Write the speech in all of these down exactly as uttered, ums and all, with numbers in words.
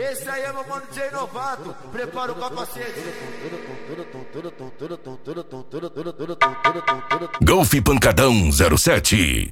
Esse aí é meu mano D J Novato, prepara o capacete. Golf Pancadão zero sete.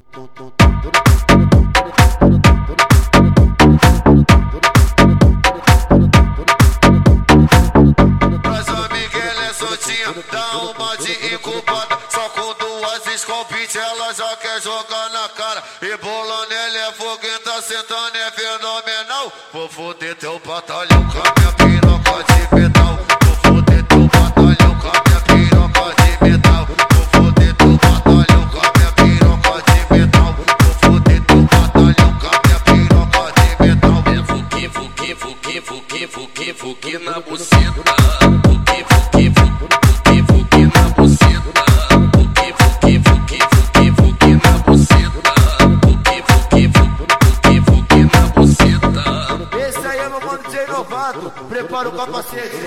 Mas a Miguel é soltinha, dá uma de incubada. Só com duas escopite ela já quer jogar na cara. E bolando ele é fogueta, sentando é fenomenal. Vou foder teu batalhão com a minha piroca de metal. Vou foder teu batalhão com a minha piroca de metal. Vou foder teu batalhão com a minha piroca de metal. Vou foder teu batalhão com a minha piroca de metal. É fuque, fuque, fuque, fuque, fuque, fuque na buceta. Fuque, fuque, fuque, fuque na buceta. Fuque, fuque, fuque, fuque, fuque na buceta. Fuque, fuque, fuque, fuque na buceta. Esse aí é meu mano D J Novato, prepara o capacete.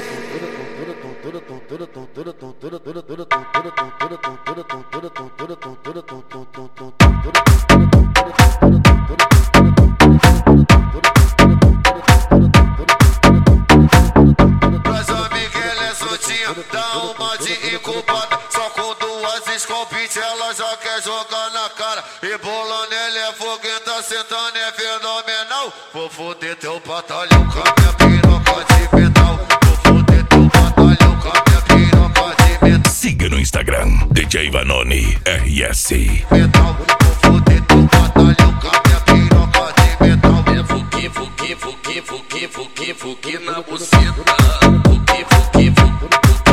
Mas a Miguel é soltinha, dá uma de incubada. Só com duas escopite ela já quer jogar na cara. E bolando ele é fogueta, sentando é fenomenal. Vou foder teu batalhão com a minha piroca de metal. Vou foder teu batalhão com a minha piroca de metal. Siga no Instagram, D J Vanoni R S. Metal, vou foder teu batalhão com a minha piroca de metal. É fuque, fuque, fuque, fuque, fuque, fuque na buceta. Fuque, fuque, fuque.